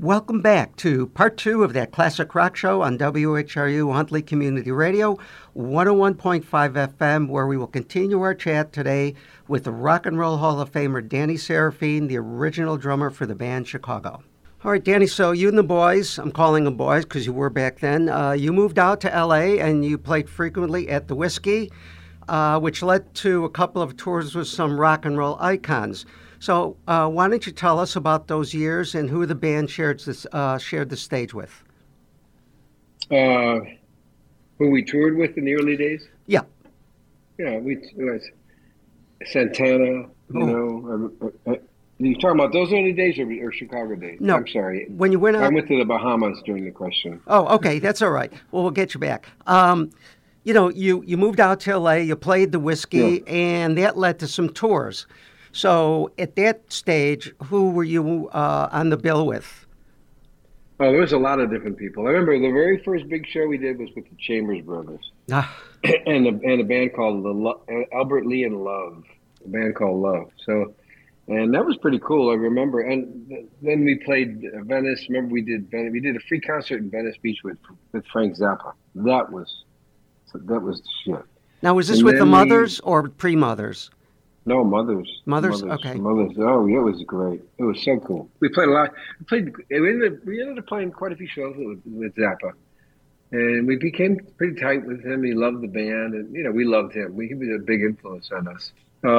Welcome back to part two of that classic rock show on WHRU Huntley Community Radio, 101.5 FM, where we will continue our chat today with the Rock and Roll Hall of Famer Danny Seraphine, the original drummer for the band Chicago. All right, Danny, so you and the boys, I'm calling them boys because you were back then, you moved out to L.A. and you played frequently at the Whiskey, which led to a couple of tours with some rock and roll icons. So why don't you tell us about those years and who the band shared the stage with? Who we toured with in the early days? Yeah. Yeah, it was Santana, you talking about those early days or Chicago days? No. I'm sorry. When you went out... I went to the Bahamas during the question. Oh, okay. That's all right. Well, we'll get you back. You moved out to L.A., you played the Whiskey, and that led to some tours. So at that stage, who were you on the bill with? Oh, there was a lot of different people. I remember the very first big show we did was with the Chambers Brothers and a band called Albert Lee and Love, a band called Love. So, and that was pretty cool. I remember. And then we played Venice. Remember we did a free concert in Venice Beach with Frank Zappa. That was the shit. Now, was this with the Mothers or pre-Mothers? No, Mothers. Okay. Mothers. Oh, yeah, it was great. It was so cool. We played a lot. We ended up playing quite a few shows with Zappa, and we became pretty tight with him. He loved the band, and we loved him. He was a big influence on us.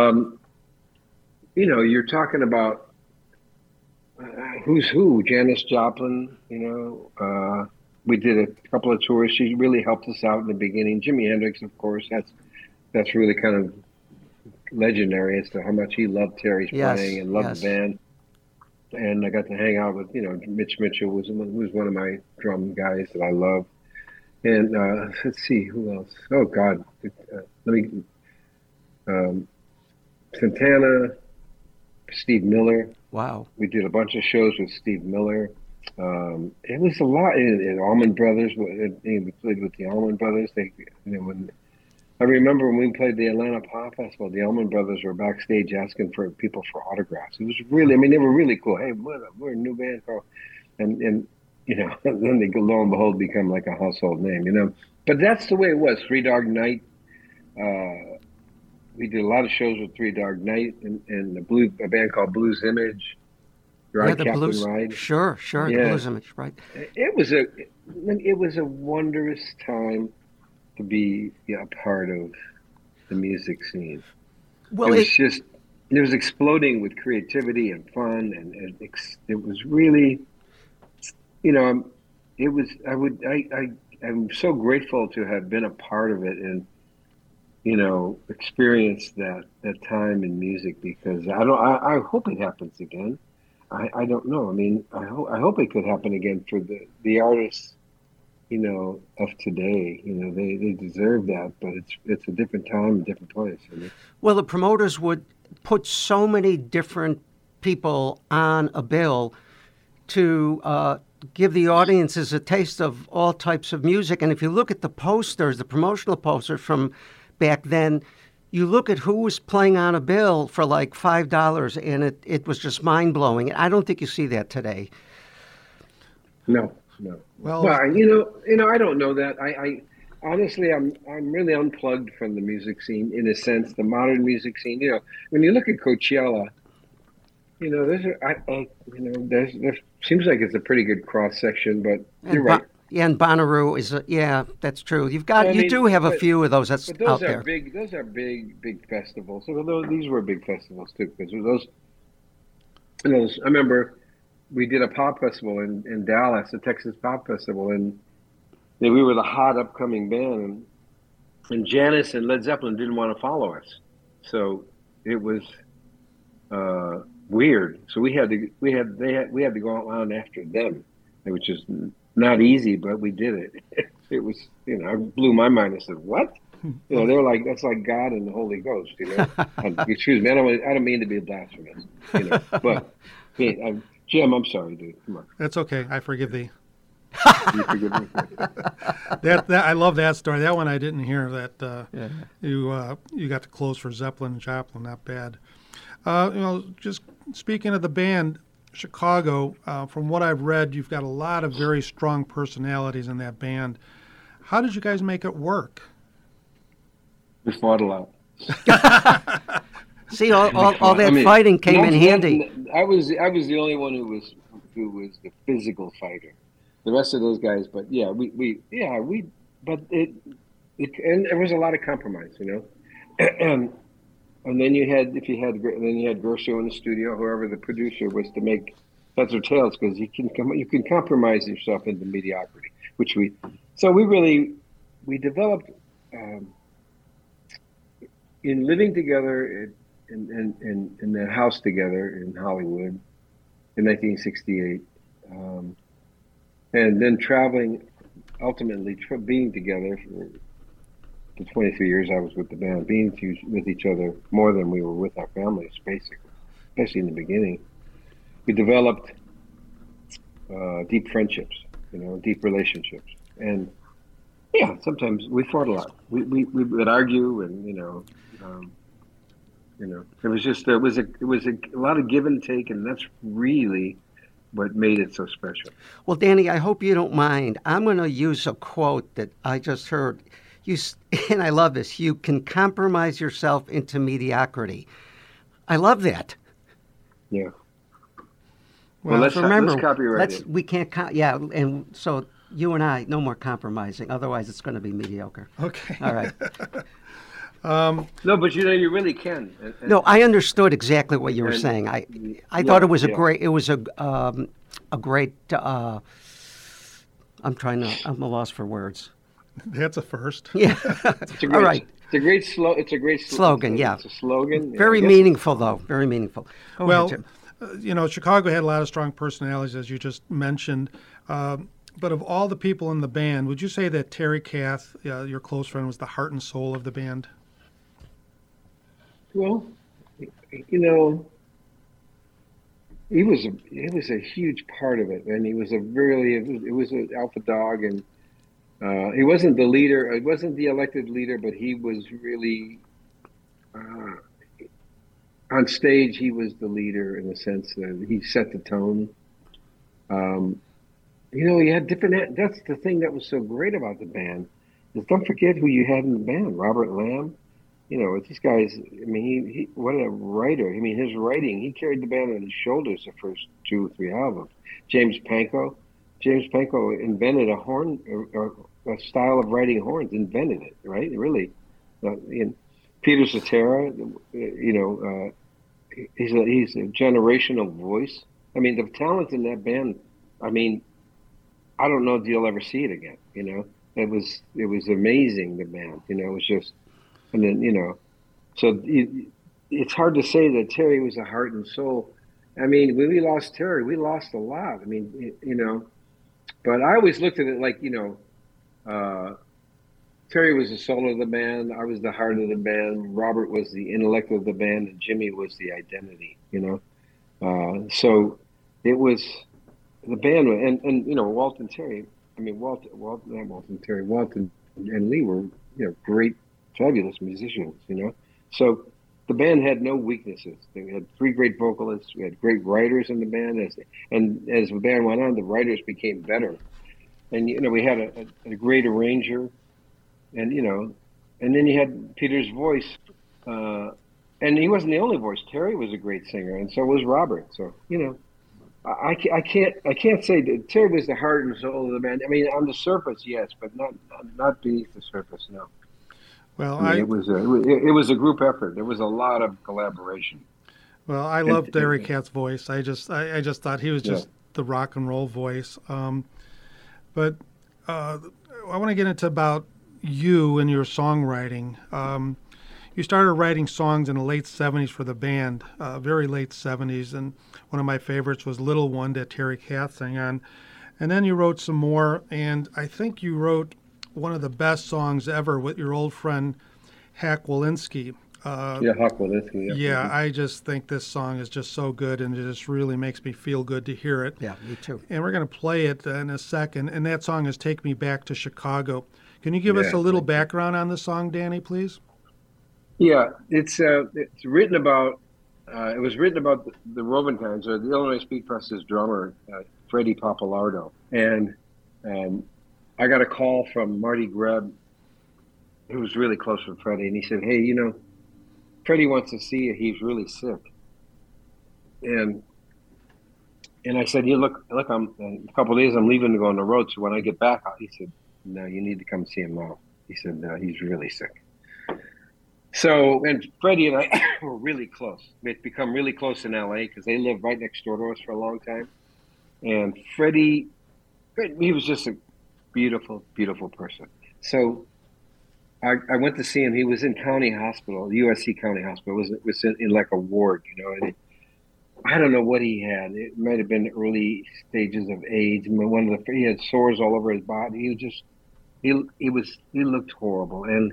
You're talking about who's who. Janis Joplin. We did a couple of tours. She really helped us out in the beginning. Jimi Hendrix, of course. That's really kind of legendary as to how much he loved Terry's playing and loved the band. And I got to hang out with, Mitch Mitchell was one of my drum guys that I love. And let's see, who else? Oh, God. Santana, Steve Miller. Wow. We did a bunch of shows with Steve Miller. It was a lot. And Allman Brothers, we played with the Allman Brothers. I remember when we played the Atlanta Pop Festival, the Allman Brothers were backstage asking for people for autographs. It was really, they were really cool. Hey, we're a new band, and then they lo and behold become like a household name, But that's the way it was. Three Dog Night. We did a lot of shows with Three Dog Night and a band called Blues Image. Ride Captain Blues. Ride. Sure, the Blues Image, right? It was a wondrous time to be a part of the music scene. Well, it was exploding with creativity and fun, and it was really, I'm so grateful to have been a part of it and, experienced that time in music, because I hope it happens again. I don't know. I mean, I hope it could happen again for the artists, of today. They deserve that, but it's a different time, a different place. Well, the promoters would put so many different people on a bill to give the audiences a taste of all types of music. And if you look at the posters, the promotional posters from back then, you look at who was playing on a bill for like $5, and it was just mind-blowing. I don't think you see that today. No. Well, I don't know that. I honestly, I'm really unplugged from the music scene in a sense, the modern music scene. When you look at Coachella, there seems like it's a pretty good cross section, but you're right. And Bonnaroo is, that's true. You do have a few of those out there. Those are big festivals. So these were big festivals too, because those. I remember we did a pop festival in Dallas, the Texas Pop Festival, and we were the hot upcoming band, and Janis and Led Zeppelin didn't want to follow us, so it was weird. So we had to go out after them, which is not easy, but we did it. It was, it blew my mind. I said, "What?" They were like, "That's like God and the Holy Ghost." Excuse me, I don't mean to be blasphemous, but hey, Jim, I'm sorry, dude. Come on. That's okay. I forgive thee. You forgive me. That I love that story. That one I didn't hear. That you got to close for Zeppelin and Joplin. Not bad. Just speaking of the band, Chicago, from what I've read, you've got a lot of very strong personalities in that band. How did you guys make it work? We fought a lot. See, all that fighting came in handy. I was the only one who was the physical fighter. The rest of those guys, but yeah, but it and there was a lot of compromise, and then you had Gershon in the studio, whoever the producer was, to make heads or tails, because you can compromise yourself into mediocrity, we developed in living together in that house together in Hollywood in 1968, and then traveling, ultimately being together for the 23 years I was with the band, being with each other more than we were with our families, basically, especially in the beginning. We developed deep friendships, deep relationships, and yeah, sometimes we fought a lot. We would argue, and it was just it was a lot of give and take, and that's really what made it so special. Well, Danny, I hope you don't mind. I'm going to use a quote that I just heard. And I love this. You can compromise yourself into mediocrity. I love that. Yeah. Well, let's copyright it. We can't. And so you and I, no more compromising. Otherwise, it's going to be mediocre. Okay. All right. No, but you really can. No, I understood exactly what you were saying. I thought it was a great. It was a great. I'm a loss for words. That's a first. Yeah. All right. It's a great slogan. Yeah. It's a slogan. Very meaningful, though. Very meaningful. Go ahead, Tim. Chicago had a lot of strong personalities, as you just mentioned. But of all the people in the band, would you say that Terry Kath, your close friend, was the heart and soul of the band? Well, he was a huge part of it, and he was it was an alpha dog, and he wasn't the leader. He wasn't the elected leader, but he was really on stage. He was the leader in the sense that he set the tone. He had different. That's the thing that was so great about the band, is don't forget who you had in the band. Robert Lamb. These guys. I mean, he what a writer. I mean, his writing. He carried the band on his shoulders the first 2 or 3 albums. James Pankow invented a horn, a style of writing horns. Invented it, right? Really. Peter Cetera. He's a generational voice. I mean, the talent in that band. I mean, I don't know if you'll ever see it again. It was amazing. The band. It was just. And then, so it's hard to say that Terry was the heart and soul. I mean, when we lost Terry, we lost a lot. I mean, but I always looked at it like, Terry was the soul of the band. I was the heart of the band. Robert was the intellect of the band, and Jimmy was the identity, So it was the band, and Walt and Terry. I mean, Walt and Lee were, great, fabulous musicians, So the band had no weaknesses. They had 3 great vocalists. We had great writers in the band. And as the band went on, the writers became better. And, we had a great arranger. And, and then you had Peter's voice. And he wasn't the only voice. Terry was a great singer, and so was Robert. So, I can't say that Terry was the heart and soul of the band. I mean, on the surface, yes, but not beneath the surface, no. Well, it was a group effort. There was a lot of collaboration. Well, I loved Terry Kath's voice. I just thought he was just the rock and roll voice. But I want to get into about you and your songwriting. You started writing songs in the late 70s for the band, very late 70s, and one of my favorites was Little One that Terry Kath sang on. And then you wrote some more, and I think you wrote one of the best songs ever with your old friend Hak Walensky. Hak Walensky. Yeah, I just think this song is just so good, and it just really makes me feel good to hear it. Yeah, me too. And we're going to play it in a second, and that song is Take Me Back to Chicago. Can you give us a little background on the song, Danny, please? Yeah, it's written about it was written about the Robentines, or the Illinois Speed Press's drummer, Freddie Papalardo. And I got a call from Marty Greb, who was really close with Freddie, and he said, "Hey, Freddie wants to see you. He's really sick." And I said, "You look, I'm in a couple of days. I'm leaving to go on the road. So when I get back," he said, "No, you need to come see him now." He said, "No, he's really sick." So, and Freddie and I were really close. We'd become really close in LA because they lived right next door to us for a long time. And Freddie, he was just a beautiful, beautiful person. So I went to see him. He was in County Hospital, USC County Hospital. It was in like a ward, And I don't know what he had. It might have been early stages of AIDS. He had sores all over his body. He looked horrible, and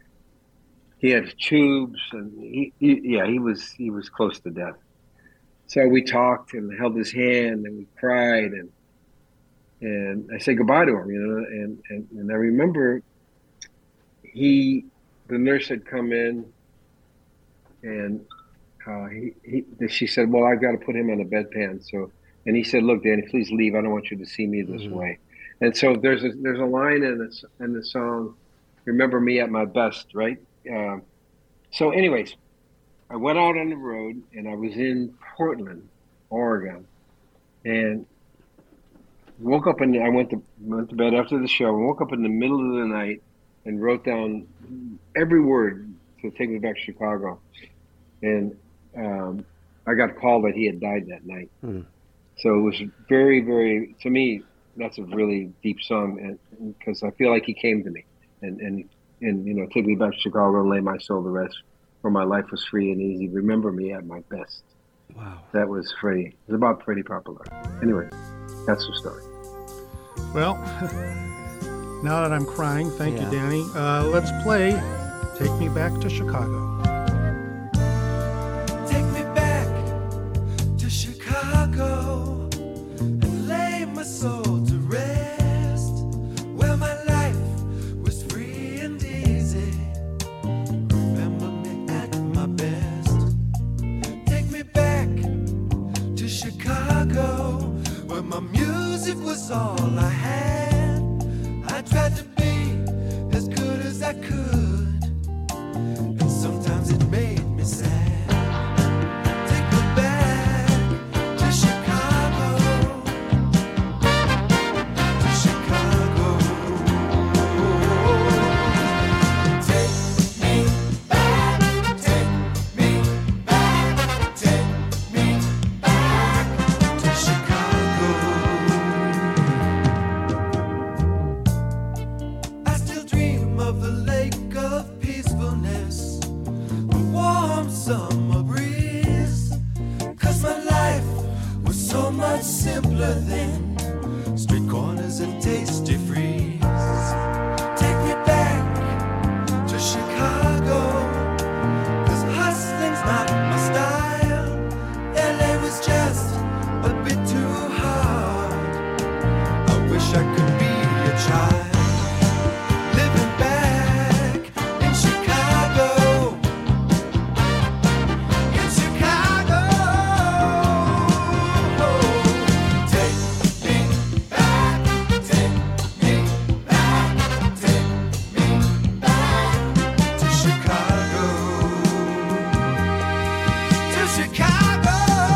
he had tubes, and he was close to death. So we talked and held his hand, and we cried, and I said goodbye to him, and I remember the nurse had come in, and she said, "Well, I've got to put him on a bedpan." And he said, "Look, Danny, please leave. I don't want you to see me this way." And so there's a line in the song, "Remember me at my best," right? So anyways, I went out on the road, and I was in Portland, Oregon, and woke up I went to bed after the show, and woke up in the middle of the night and wrote down every word to take me back to Chicago. And I got a call that he had died that night. So it was very, very, to me, that's a really deep song, and because I feel like he came to me and take me back to Chicago and lay my soul to rest, where my life was free and easy. Remember me at my best. Wow. That was Freddie. It was about Freddie Papalardo. Anyway, that's the story. Well, now that I'm crying, thank you, Danny. Let's play Take Me Back to Chicago. Take me back to Chicago and lay my soul to rest, where my life was free and easy. Remember me at my best. Take me back to Chicago, where my music was all I had. I tried to be as good as I could, and sometimes it made me sad. Take me back to Chicago, to Chicago. Take me back, take me back, take me back to Chicago. I still dream of the lake of peacefulness, the warm summer breeze, 'cause my life was so much simpler then. Street corners and tasty freeze. Take me back to Chicago, 'cause hustling's not my style. LA was just a bit too hard. I wish I could be a child, living back in Chicago, in Chicago. Take me back, take me back, take me back to Chicago, to Chicago.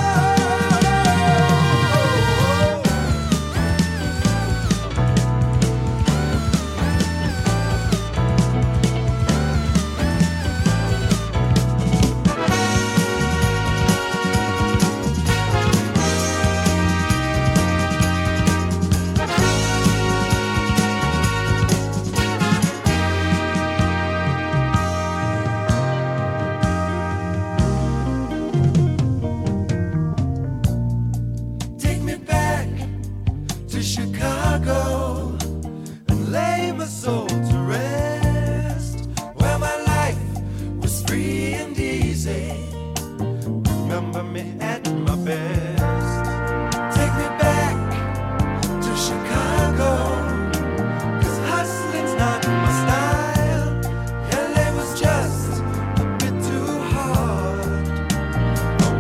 Take me back to Chicago and lay my soul to rest, where my life was free and easy. Remember me at my best. Take me back to Chicago, 'cause hustling's not my style. LA was just a bit too hard. I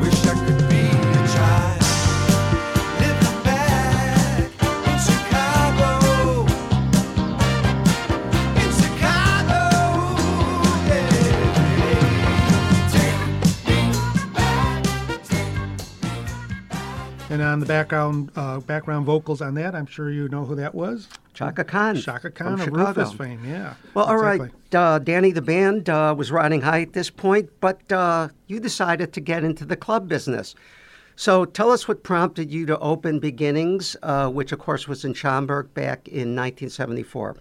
And on the background vocals on that, I'm sure you know who that was. Chaka Khan. Chaka Khan of Chicago. Rufus fame, yeah. Well, all exactly. right, Danny, the band was riding high at this point, but you decided to get into the club business. So tell us what prompted you to open Beginnings, which, of course, was in Schaumburg back in 1974.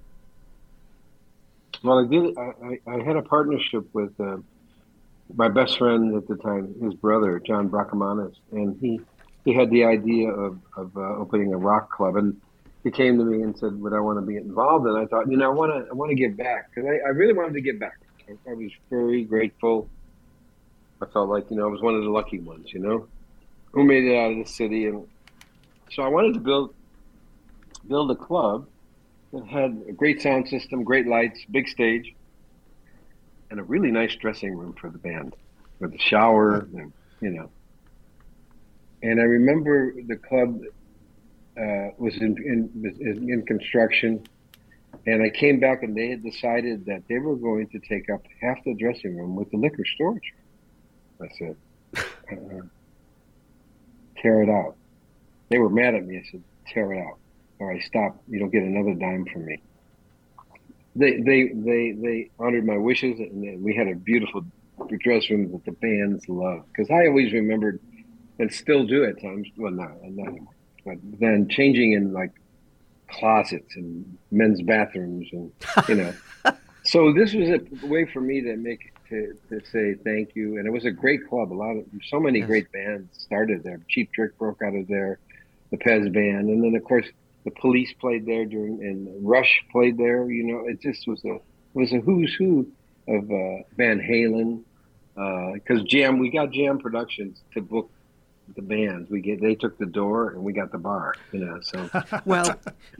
Well, I had a partnership with my best friend at the time, his brother, John Bracamanis, and he had the idea of opening a rock club, and he came to me and said, "Would I want to be involved?" And I thought, I want to give back, because I really wanted to give back. I was very grateful. I felt like I was one of the lucky ones, who made it out of the city, and so I wanted to build a club that had a great sound system, great lights, big stage, and a really nice dressing room for the band, with a shower, and. And I remember the club was in construction, and I came back and they had decided that they were going to take up half the dressing room with the liquor storage. I said, tear it out. They were mad at me. I said, tear it out. All right, stop. You don't get another dime from me. They honored my wishes, and we had a beautiful dressing room that the bands loved. Because I always remembered, and still do at times, well, not anymore, but then changing in like closets and men's bathrooms, and so this was a way for me to say thank you. And it was a great club. So many great bands started there. Cheap Trick broke out of there, the Pez band, and then of course the Police played there and Rush played there. It just was a who's who of Van Halen, because we got Jam Productions to book the bands. They took the door and we got the bar, so. Well,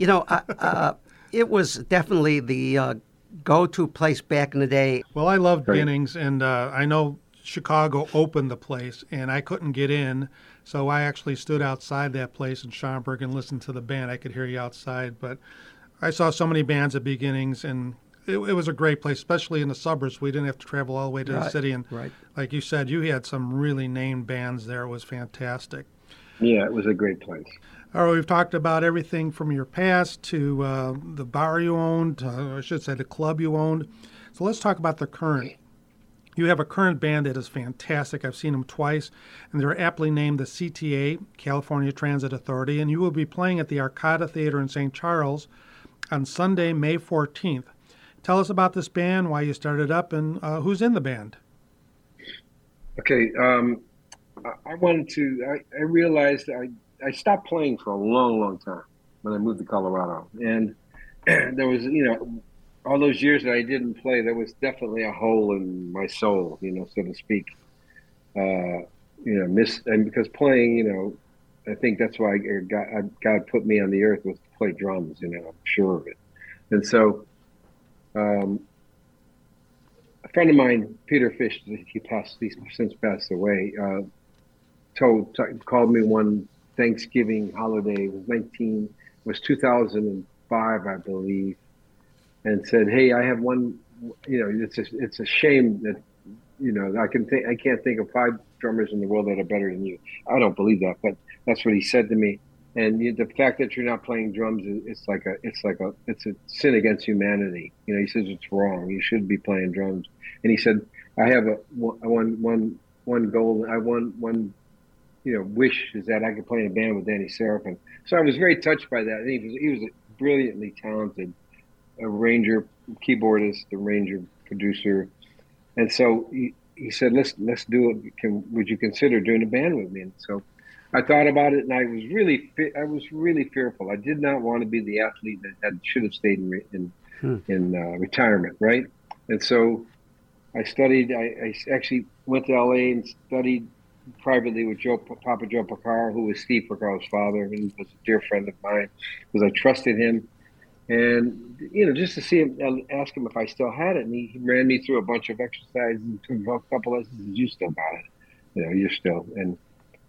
it was definitely the go-to place back in the day. Well, I loved Beginnings, and I know Chicago opened the place, and I couldn't get in, so I actually stood outside that place in Schaumburg and listened to the band. I could hear you outside, but I saw so many bands at Beginnings, and it was a great place, especially in the suburbs. We didn't have to travel all the way to the city. And like you said, you had some really named bands there. It was fantastic. Yeah, it was a great place. All right, we've talked about everything from your past to the bar you owned, I should say the club you owned. So let's talk about the current. You have a current band that is fantastic. I've seen them twice, and they're aptly named the CTA, California Transit Authority, and you will be playing at the Arcada Theater in St. Charles on Sunday, May 14th. Tell us about this band, why you started up, and who's in the band. Okay, I wanted to. I realized I stopped playing for a long, long time when I moved to Colorado, and there was, all those years that I didn't play, there was definitely a hole in my soul, so to speak. And because playing, I think that's why God put me on the earth, was to play drums. I'm sure of it, and so. A friend of mine, Peter Fish, he's since passed away, called me one Thanksgiving holiday. It was 2005, I believe, and said, "Hey, I have one. It's a shame that I can't think of 5 drummers in the world that are better than you." I don't believe that, but that's what he said to me. And the fact that you're not playing drums, it's a sin against humanity. He says it's wrong. You should be playing drums. And he said, I have one goal. I want one, wish is that I could play in a band with Danny Seraphim. So I was very touched by that. And he was a brilliantly talented arranger, keyboardist, arranger, producer. And so he said, let's do it. Would you consider doing a band with me? And so I thought about it, and I was really fearful. I did not want to be the athlete that should have stayed in retirement, right? And so I studied. I actually went to LA and studied privately with Papa Joe Porcaro, who was Steve Porcaro's father, and he was a dear friend of mine because I trusted him. And just to see him, ask him if I still had it, and he ran me through a bunch of exercises and took a couple lessons. You still got it, you're still and.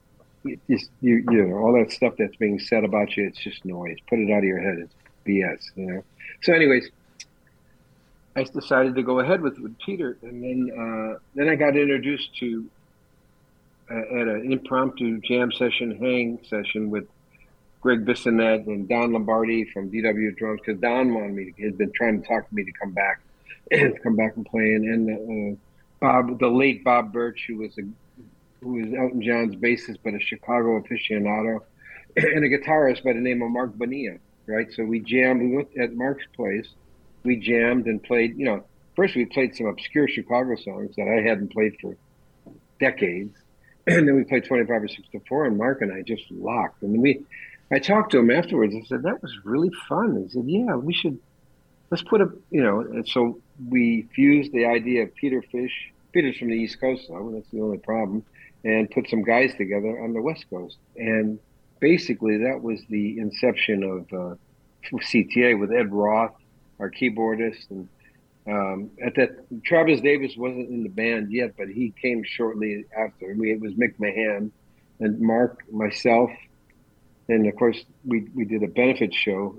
All that stuff that's being said about you, it's just noise. Put it out of your head. It's BS, So anyways, I decided to go ahead with Peter. And then I got introduced to at an impromptu jam session, hang session with Greg Bissonette and Don Lombardi from DW Drums, because Don wanted me. He had been trying to talk to me to come back and play. And the late Bob Birch, who was Elton John's bassist, but a Chicago aficionado, and a guitarist by the name of Mark Bonilla, right? So we jammed. We went at Mark's place. We jammed and played. First we played some obscure Chicago songs that I hadn't played for decades, and then we played 25 or 64, and Mark and I just locked. And I talked to him afterwards. I said, that was really fun. He said, yeah, let's put and so we fused the idea of Peter Fish. Peter's from the East Coast, though, that's the only problem, and put some guys together on the West Coast. And basically that was the inception of CTA with Ed Roth, our keyboardist. And Travis Davis wasn't in the band yet, but he came shortly after. It was Mick Mahan and Mark, myself, and of course we did a benefit show.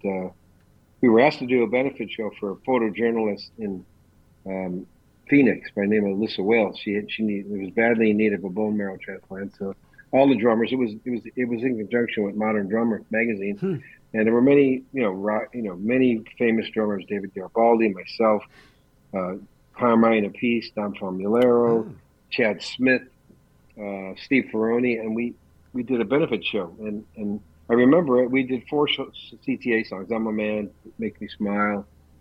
We were asked to do a benefit show for a photojournalist in Phoenix by the name of Alyssa Wales. She was badly in need of a bone marrow transplant. So all the drummers, it was in conjunction with Modern Drummer magazine, and there were many many famous drummers: David Garibaldi, myself, Carmine Appice, Don Formulero, Chad Smith, Steve Ferroni, and we did a benefit show. And I remember it. We did 4 CTA songs: "I'm a Man," "Make Me Smile,"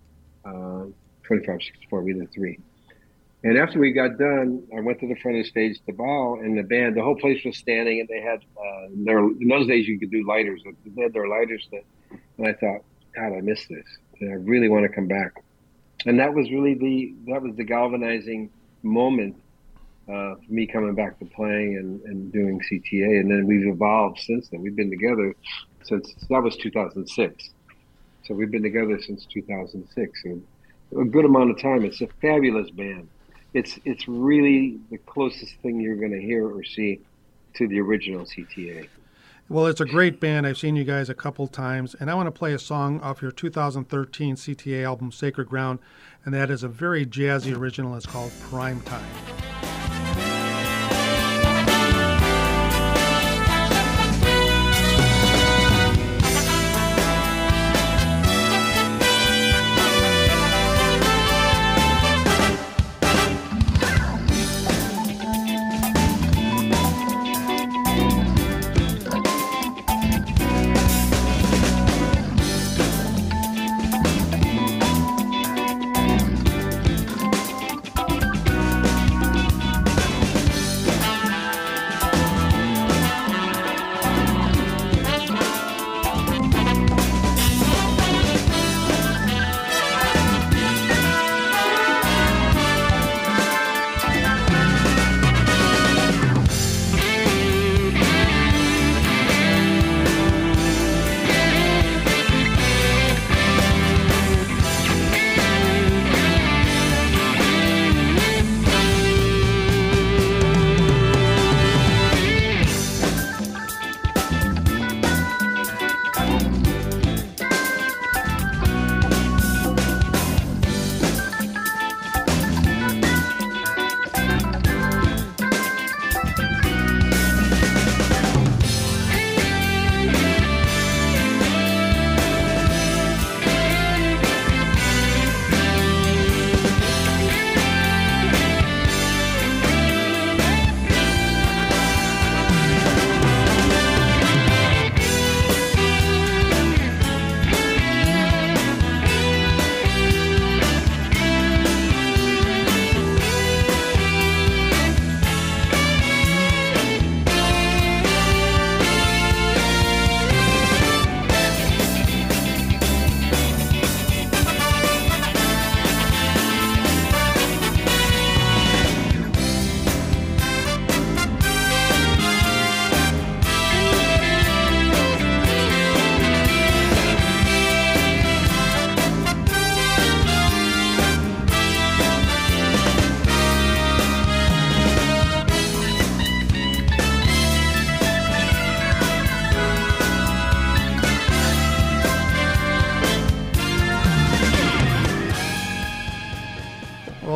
25, 64. We did 3. And after we got done, I went to the front of the stage to bow, and the whole place was standing, and they had in those days you could do lighters. They had their lighters, and I thought, God, I miss this, and I really want to come back. And that was really the galvanizing moment for me coming back to playing and doing CTA. And then we've evolved since then. We've been together since that was 2006. So we've been together since 2006, and a good amount of time. It's a fabulous band. It's really the closest thing you're going to hear or see to the original CTA. Well, it's a great band. I've seen you guys a couple times, and I want to play a song off your 2013 CTA album, Sacred Ground, and that is a very jazzy original. It's called Prime Time.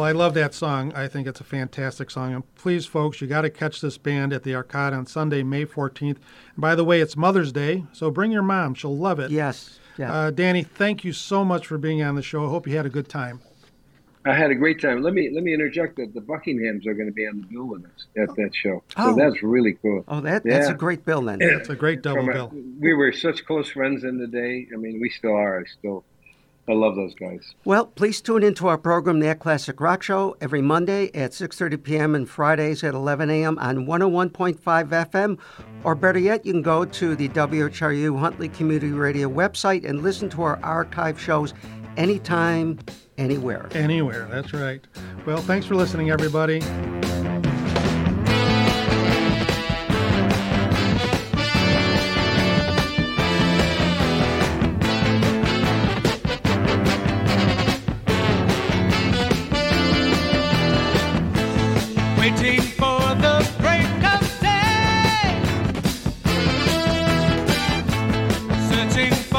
I love that song. I think it's a fantastic song. And please, folks, you got to catch this band at the Arcade on Sunday, May 14th. And by the way, it's Mother's Day, so bring your mom. She'll love it. Yes. Yeah. Danny, thank you so much for being on the show. I hope you had a good time. I had a great time. Let me interject that the Buckinghams are going to be on the bill with us at that show. So that's really cool. Oh, that's a great bill then. It's a great double bill. We were such close friends in the day. I mean, we still are. I love those guys. Well, please tune into our program, That Classic Rock Show, every Monday at 6:30 p.m. and Fridays at 11 a.m. on 101.5 FM. Or better yet, you can go to the WHRU Huntley Community Radio website and listen to our archive shows anytime, anywhere. Anywhere, that's right. Well, thanks for listening, everybody. Waiting for the break of day, searching for